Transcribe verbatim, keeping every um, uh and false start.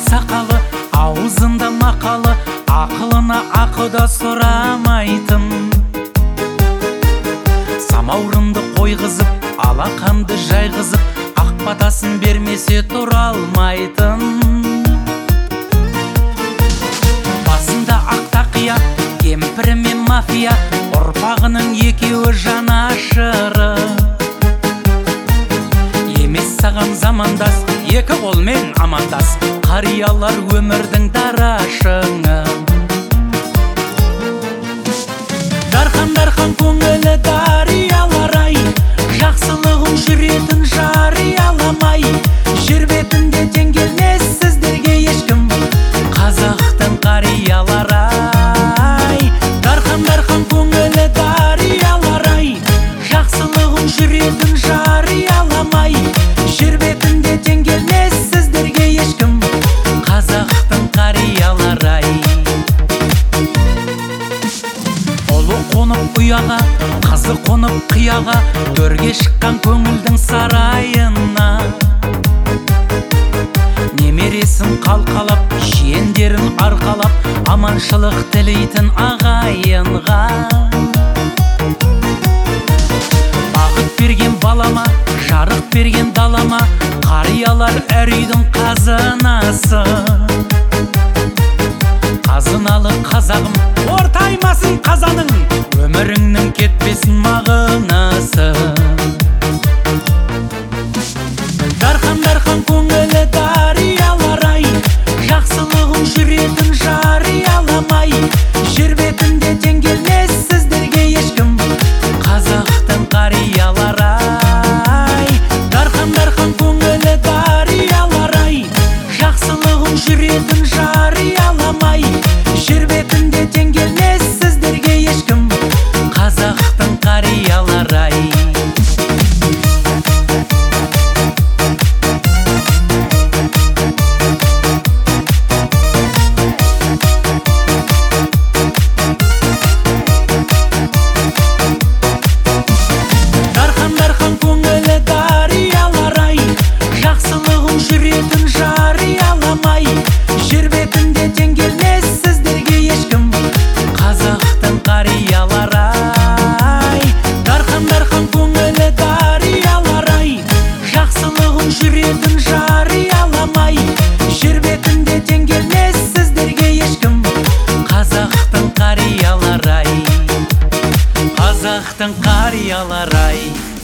сақалы, аузында мақалы, ақылына ақыда сұрамайтын. Самаурынды қойғызып, алақанды жайғызып, ақ батасын бермесе тұра алмайтын. Басында ақ тақия, кемпірі мен мафия, ұрпағының екеуі жанашыры. Емес саған замандас, екі қолмен амандас, қариялар өмірдің дарашыңы. Дархан-дархан көңілі дариялар-ай, жақсылығын жүретін жарияламай. Жер бетінде тең келмес сіздерге ешкім, қазақтың қариялар-ай. Дархан-дархан көңілі дариялар-ай, жақсылығын жүретін жарияламай. Жер бетінде тең келмес сіздерге ешкім, қазақтың қариялар-ай. Ұлы қонып ұяға, қызы қонып қияға, төрге шыққан көңілдің сарайына. Немересін қалқалап, жиендерін арқалап, аманшылық тілейтін ағайынға. Бағыт берген балама, жарық берген далама, қариялар әр үйдің қазынасы. Қазыналы қазағым, ортаймасын қазаның, өміріңнің кетпесін мағынасы. Дархан-дархан көңілі дариялар-ай, жақсылығын жүретін жарияламай. Жер бетінде тең келмес сіздерге ешкім, қазақтың қариялар-ай. Дархан-дархан көңілі дариялар-ай, жақсылығын жүретін жарияламай. Жер бетінде тең келмес сіздерге ешкім, қазақтың қариялар-ай. Дархан-дархан көңілі дариялар-ай, жақсылығын жүретін жарияламай. Жер бетінде тең келмес сіздерге ешкім, қазақтың қариялар-ай. Дархан-дархан көңілі дариялар-ай, жақсылығын жүретін жарияламай. Жер бетінде тең келмес сіздерге ешкім, қазақтың қариялар-ай. Қазақтың қариялар-ай.